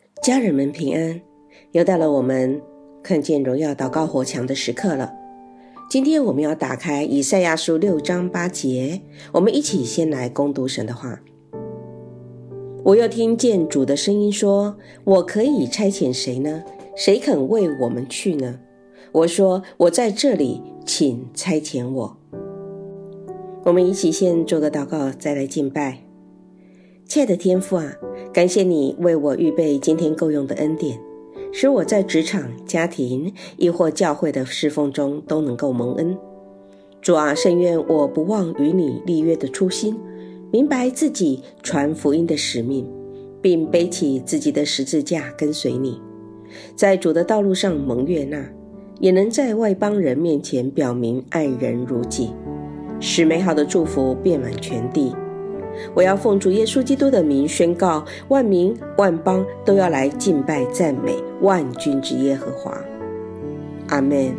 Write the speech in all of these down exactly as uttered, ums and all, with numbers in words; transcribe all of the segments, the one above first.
家人们平安，又到了我们看见荣耀祷告火墙的时刻了。今天我们要打开以赛亚书六章八节，我们一起先来攻读神的话。我又听见主的声音说，我可以差遣谁呢？谁肯为我们去呢？我说，我在这里，请差遣我。我们一起先做个祷告，再来敬拜。亲爱的天父啊，感谢你为我预备今天够用的恩典，使我在职场、家庭亦或教会的侍奉中都能够蒙恩。主啊，甚愿我不忘与你立约的初心，明白自己传福音的使命，并背起自己的十字架跟随你，在主的道路上蒙悦纳，也能在外邦人面前表明爱人如己，使美好的祝福遍满全地。我要奉主耶稣基督的名宣告，万民万邦都要来敬拜赞美万军之耶和华。阿们。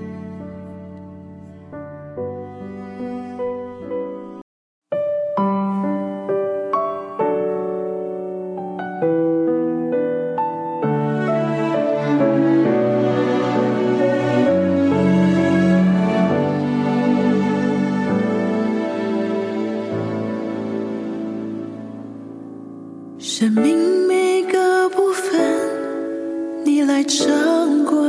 生命每个部分你来掌管，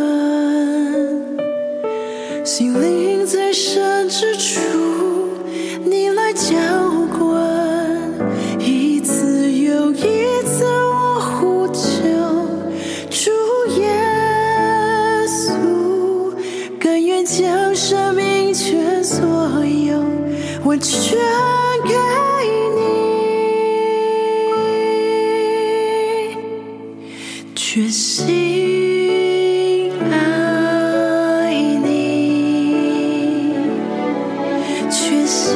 心灵最深之处你来浇灌，一次又一次我呼求主耶稣，甘愿将生命全所有完全给全心爱你，全心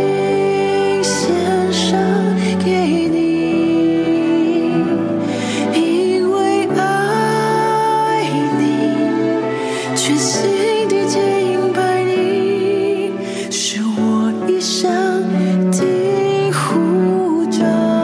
献上给你，因为爱你，全心地敬拜你，是我一生的呼召。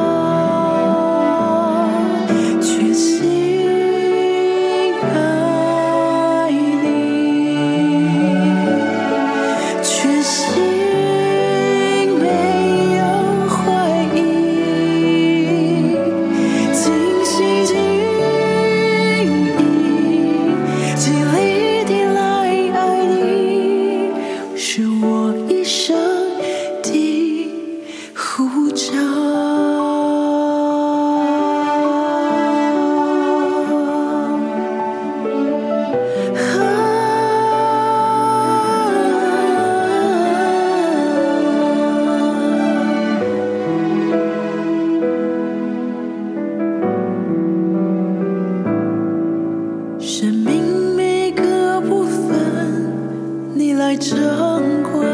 生命每个部分你来掌管，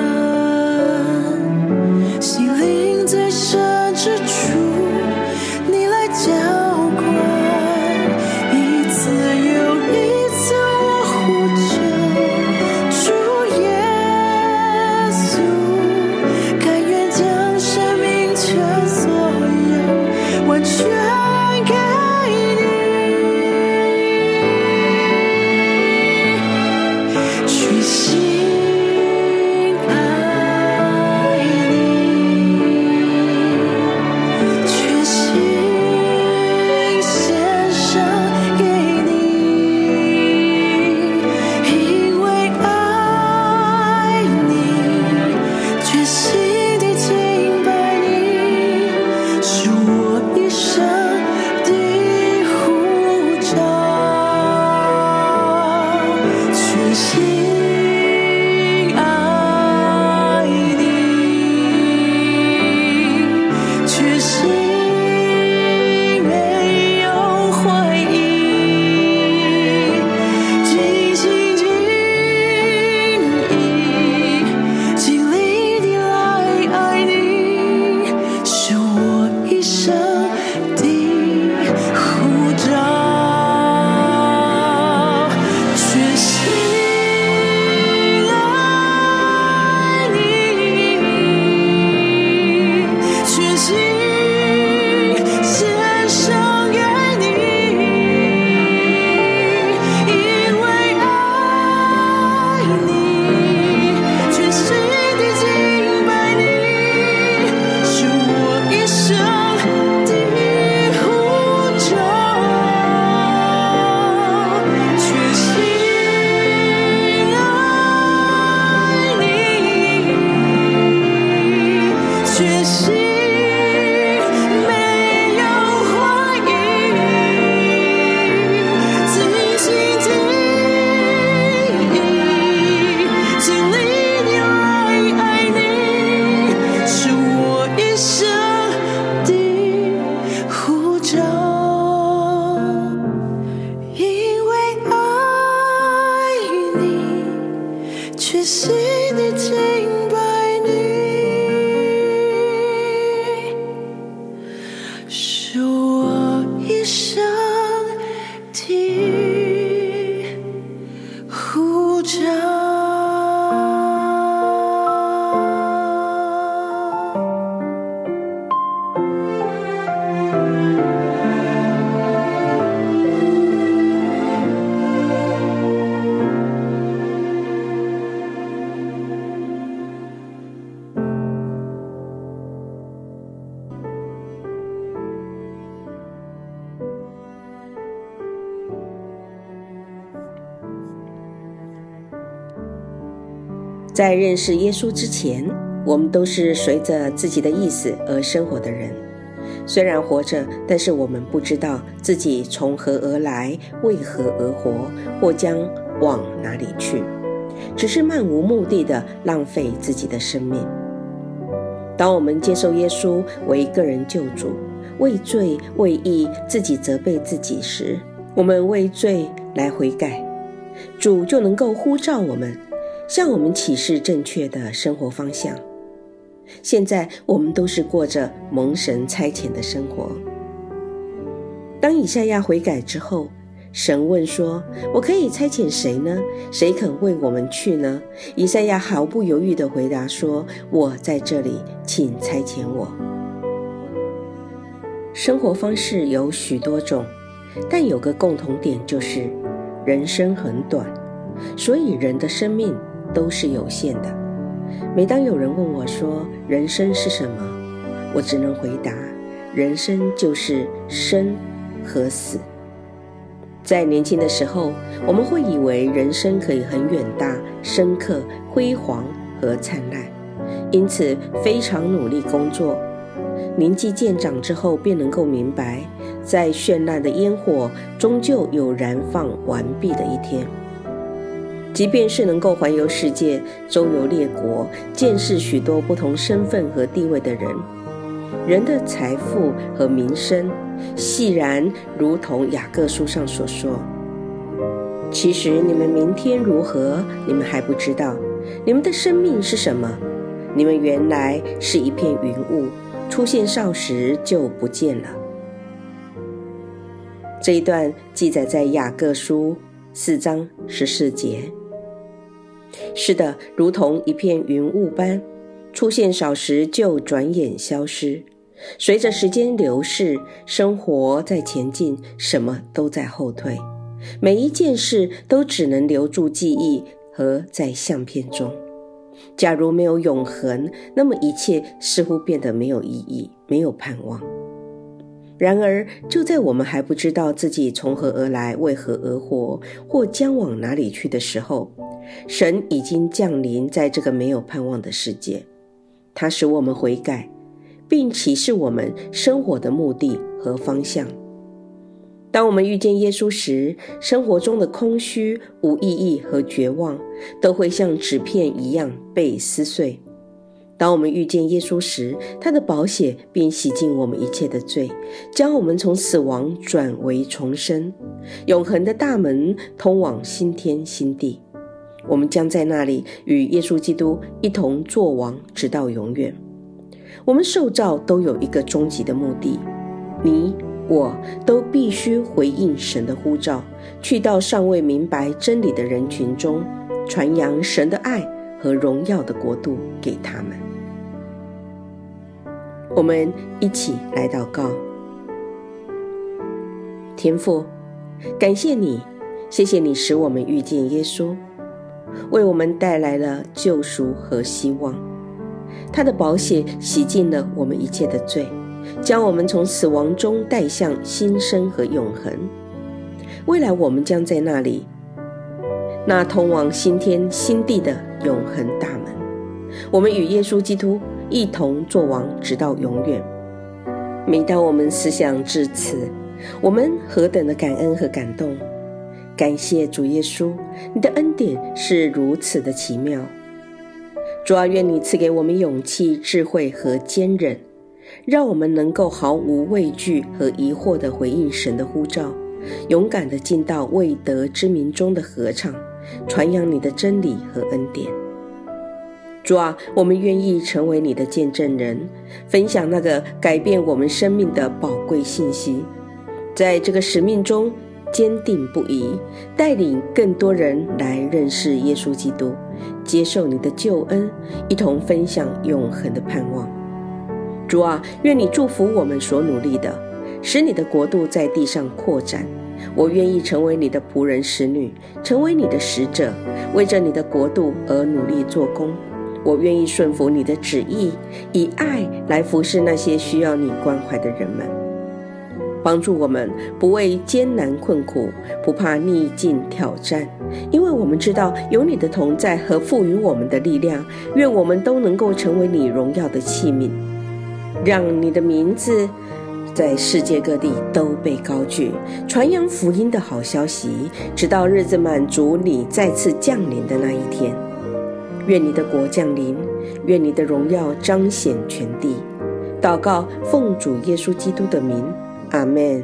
心灵最深之处你来浇灌，一次又一次我呼求主耶稣，甘愿将生命全所有完全给全心在认识耶稣之前，我们都是随着自己的意思而生活的人。虽然活着，但是我们不知道自己从何而来，为何而活，或将往哪里去，只是漫无目的的浪费自己的生命。当我们接受耶稣为个人救主，为罪为义自己责备自己时，我们为罪来悔改，主就能够呼召我们，向我们启示正确的生活方向。现在我们都是过着蒙神差遣的生活。当以赛亚悔改之后，神问说，我可以差遣谁呢？谁肯为我们去呢？以赛亚毫不犹豫地回答说，我在这里，请差遣我。生活方式有许多种，但有个共同点，就是人生很短，所以人的生命都是有限的。每当有人问我说人生是什么，我只能回答，人生就是生和死。在年轻的时候，我们会以为人生可以很远大、深刻、辉煌和灿烂，因此非常努力工作。年纪渐长之后，便能够明白，在绚烂的烟火终究有燃放完毕的一天。即便是能够环游世界、周游列国、见识许多不同身份和地位的人，人的财富和名声细然如同雅各书上所说，其实你们明天如何，你们还不知道。你们的生命是什么？你们原来是一片云雾，出现少时就不见了。这一段记载在雅各书四章十四节。是的，如同一片云雾般，出现少时就转眼消失。随着时间流逝，生活在前进，什么都在后退，每一件事都只能留住记忆和在相片中。假如没有永恒，那么一切似乎变得没有意义，没有盼望。然而，就在我们还不知道自己从何而来，为何而活，或将往哪里去的时候，神已经降临在这个没有盼望的世界。他使我们悔改，并启示我们生活的目的和方向。当我们遇见耶稣时，生活中的空虚、无意义和绝望都会像纸片一样被撕碎。当我们遇见耶稣时，他的宝血便洗净我们一切的罪，将我们从死亡转为重生，永恒的大门通往新天新地。我们将在那里与耶稣基督一同作王，直到永远。我们受造都有一个终极的目的，你我都必须回应神的呼召，去到尚未明白真理的人群中，传扬神的爱和荣耀的国度给他们。我们一起来祷告。天父，感谢你，谢谢你使我们遇见耶稣，为我们带来了救赎和希望。他的宝血洗净了我们一切的罪，将我们从死亡中带向新生和永恒。未来我们将在那里，那通往新天新地的永恒大门。我们与耶稣基督一同作王，直到永远。每当我们思想至此，我们何等的感恩和感动！感谢主耶稣，你的恩典是如此的奇妙。主啊，愿你赐给我们勇气、智慧和坚韧，让我们能够毫无畏惧和疑惑地回应神的呼召，勇敢地进到未得之民中的合唱，传扬你的真理和恩典。主啊，我们愿意成为你的见证人，分享那个改变我们生命的宝贵信息，在这个使命中坚定不移，带领更多人来认识耶稣基督，接受你的救恩，一同分享永恒的盼望。主啊，愿你祝福我们所努力的，使你的国度在地上扩展。我愿意成为你的仆人使女，成为你的使者，为着你的国度而努力做工。我愿意顺服你的旨意，以爱来服侍那些需要你关怀的人们。 帮助我们不畏艰难困苦，不怕逆境挑战，因为我们知道有你的同在和赋予我们的力量。愿我们都能够成为你荣耀的器皿，让你的名字在世界各地都被高举，传扬福音的好消息，直到日子满足你再次降临的那一天。愿你的国降临，愿你的荣耀彰显全地。祷告奉主耶稣基督的名，阿们。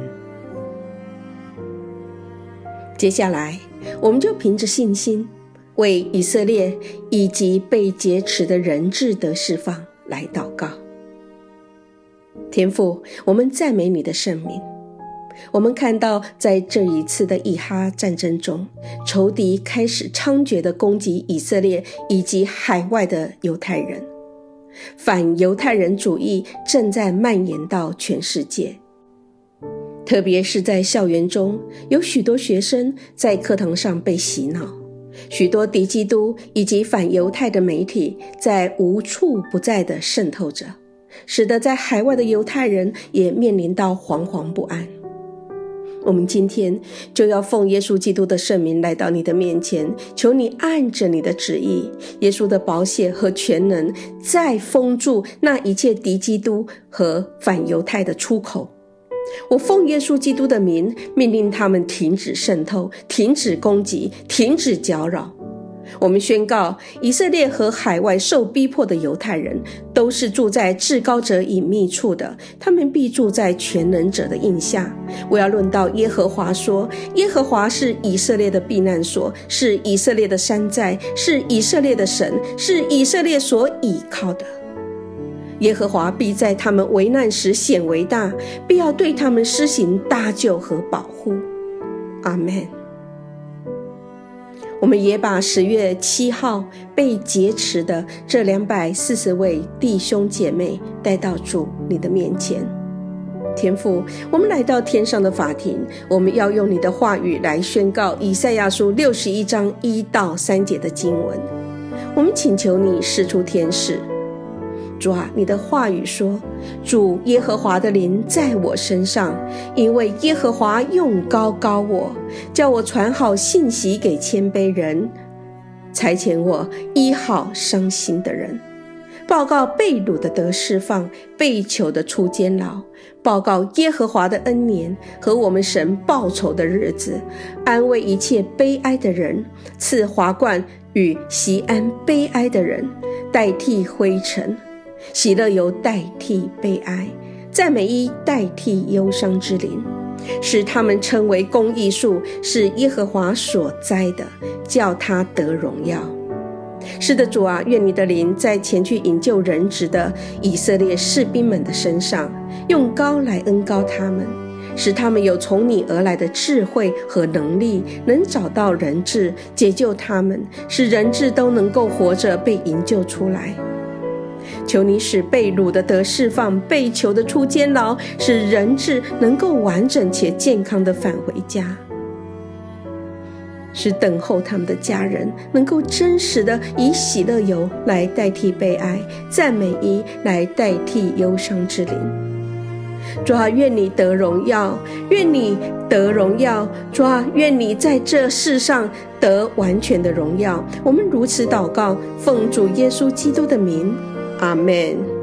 接下来我们就凭着信心为以色列以及被劫持的人质得释放来祷告。天父，我们赞美你的圣名。我们看到在这一次的以哈战争中，仇敌开始猖獗地攻击以色列以及海外的犹太人，反犹太人主义正在蔓延到全世界。特别是在校园中，有许多学生在课堂上被洗脑，许多敌基督以及反犹太的媒体在无处不在地渗透着，使得在海外的犹太人也面临到惶惶不安。我们今天就要奉耶稣基督的圣名来到你的面前，求你按着你的旨意，耶稣的宝血和全能再封住那一切敌基督和反犹太的出口。我奉耶稣基督的名，命令他们停止渗透，停止攻击，停止搅扰。我们宣告，以色列和海外受逼迫的犹太人都是住在至高者隐秘处的，他们必住在全能者的印下。我要论到耶和华说，耶和华是以色列的避难所，是以色列的山寨，是以色列的神，是以色列所倚靠的。耶和华必在他们危难时显为大，必要对他们施行搭救和保护。阿们。我们也把十月七号被劫持的这两百四十位弟兄姐妹带到主你的面前。天父，我们来到天上的法庭，我们要用你的话语来宣告以赛亚书六十一章一到三节的经文。我们请求你释出天使。主啊，你的话语说，主耶和华的灵在我身上，因为耶和华用膏膏我，叫我传好信息给谦卑人，差遣我医好伤心的人，报告被掳的得释放，被囚的出监牢，报告耶和华的恩年和我们神报仇的日子，安慰一切悲哀的人，赐华冠与锡安悲哀的人，代替灰尘，喜乐油代替悲哀，赞美衣代替忧伤之灵，使他们称为公义树，是耶和华所栽的，叫他得荣耀。是的，主啊，愿你的灵在前去营救人质的以色列士兵们的身上，用膏来恩膏他们，使他们有从你而来的智慧和能力，能找到人质，解救他们，使人质都能够活着被营救出来。求你使被掳的得释放，被囚的出监牢，使人质能够完整且健康地返回家，使等候他们的家人能够真实地以喜乐油来代替悲哀，赞美衣来代替忧伤之灵。主啊，愿你得荣耀，愿你得荣耀。主啊，愿你在这世上得完全的荣耀。我们如此祷告，奉主耶稣基督的名，阿们。